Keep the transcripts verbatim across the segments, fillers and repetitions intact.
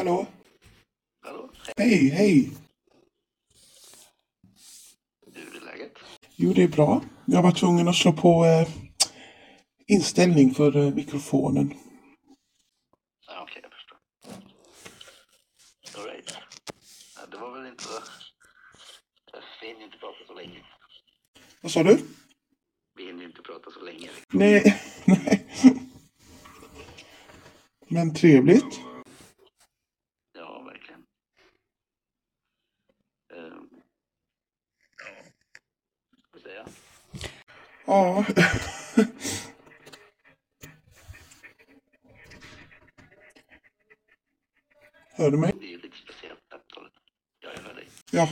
Hallå? Hallå? Hej, hej. Hur är läget? Jo, det är bra. Jag var tvungen att slå på eh, inställning för eh, mikrofonen. Ja, okej, jag förstår. All right. Ja, det var väl inte så... Vi hinner inte prata så länge. Vad sa du? Vi hinner inte prata så länge. Nej, nej. Men trevligt. Ja, verkligen. Um, ja, vad ska jag säga? Ja. Hör du mig? Det är ju lite speciellt samtalet. Ja, jag hör dig. Ja.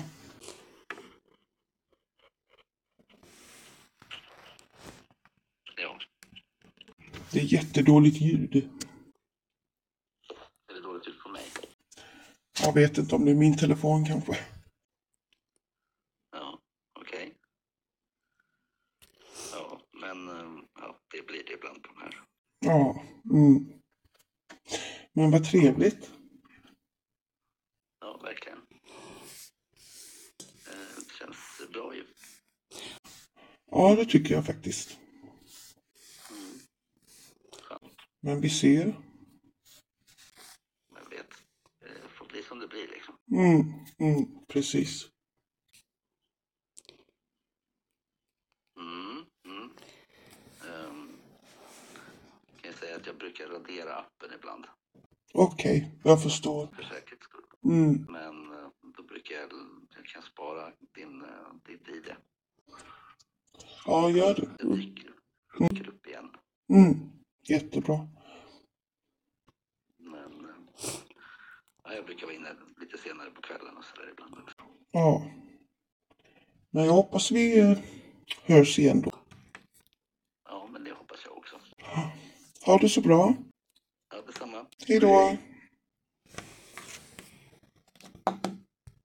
Ja. Det är jättedåligt ljud. Är det dåligt ut på mig? Jag vet inte om det är min telefon kanske. Ja, okej. Okay. Ja, men um, ja, det blir det ibland på de här. Ja. Mm. Men vad trevligt. Ja, verkligen. Eh, det känns bra ju. Ja, det tycker jag faktiskt. Mm. Skönt. Men vi ser. Jag vet. Det får bli som det blir liksom. Mm, mm, precis. Mm, mm. Um, kan jag säga att jag brukar radera appen ibland. Okej, okay, jag förstår. För säkerhets skull. Mm. Men uh, då brukar jag, jag kan spara din, uh, ditt I D. Ja, gör det. Det dyker, dyker upp igen. Mm, jättebra. Men uh, ja, jag brukar vara inne lite senare på kvällen och sådär ibland också. Ja. Men jag hoppas vi uh, hörs igen då. Ja, men det hoppas jag också. Ha det så bra. Ja, detsamma. Hej då.